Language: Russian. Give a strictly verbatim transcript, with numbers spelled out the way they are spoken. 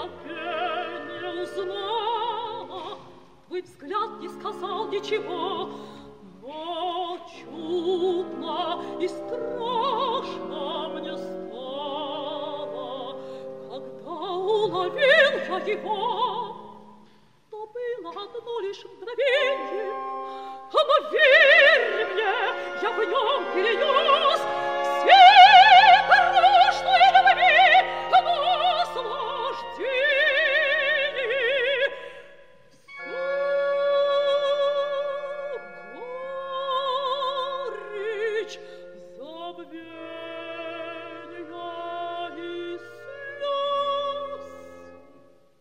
не узнала. Твой взгляд не сказал ничего, но чудно и страшно мне стало, когда уловил я его. То было одно лишь